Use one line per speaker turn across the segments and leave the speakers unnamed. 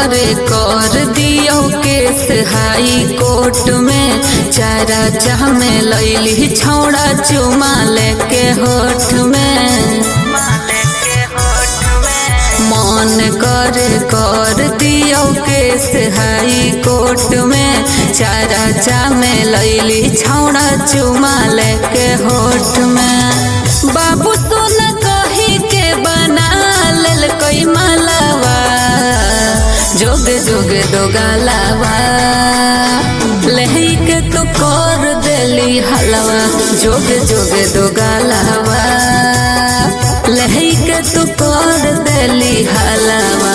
करे कर दियो केस हाई कोर्ट में। चारा चाह में लैली छौड़ा चुमा लेके होठ में। मन करे कर दियो केस हाई कोर्ट में। चारा चाह में लैली छौड़ा चुमा लेके होठ में। बाबू सोना कही के बना लेल कोई मालावा। जोगे जोगे दो गालावा लही के तो कर देली हलवा। जोगे जोगे दो गालावा लही के तो कर देली हलवा।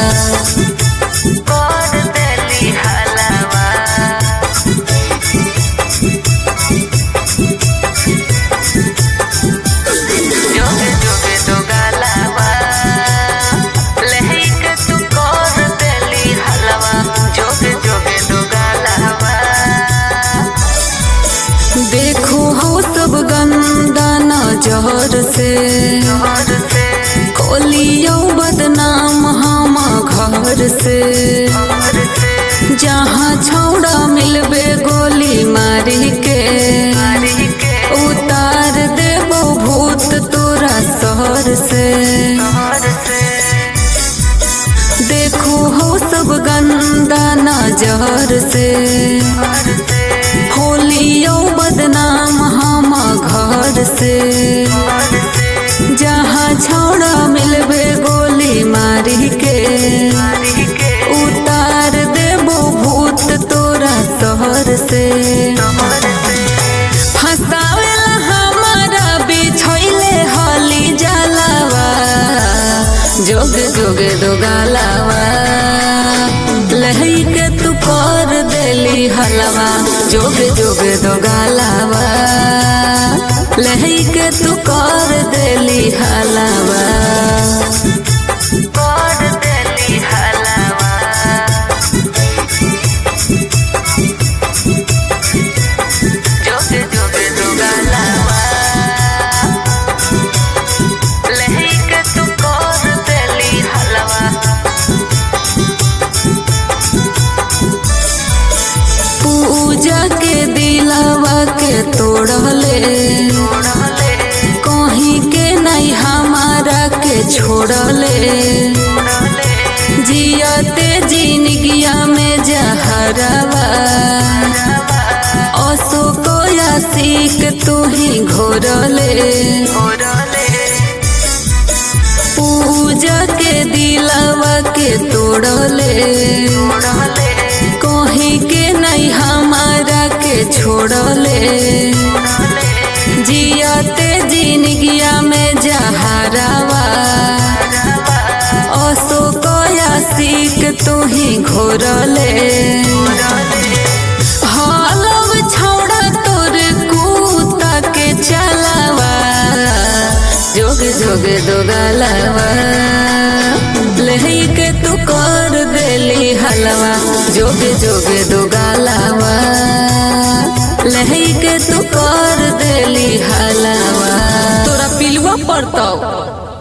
देखो हो सब गंदा नजर से खोलियो बदनाम हम घर से। जहाँ छौड़ा मिलबे गोली मारी के उतार देबो भूत तोरा शहर से। देखो हो सब गंदा नजर से होलियो बदनाम हम घर से। जहाँ छौड़ा मिलबे गोली मारी के उतार देबो भूत तोरा शहर से। फसावेला हमारा बिछोइले हली जलावा। जोग जोग दो गालावा लही के तू कर देली हलवा। जोग जोग दो गालावा लही के तू कर देली हलवा। पूजा के दिलावा के तोड़ले कहीं के नहीं हमारा के छोड़ले। जियते जिंदगिया में जहरवा अशोक आशिक तू ही घोरले। पूजा के दिलावा के तोड़ले कहीं के नहीं हमारा के छोड़ले। जियते जिंदगिया में जहरवा अशोक आशिक तू ही घोरले। हालव छौड़ा तोर कूता के चलावा। जोग जोग दो गालावा लही के तू कर देली हलवा। जोग जोग दो गालावा लही के तू कर देली हलवा। तोरा पिलवा पड़ता।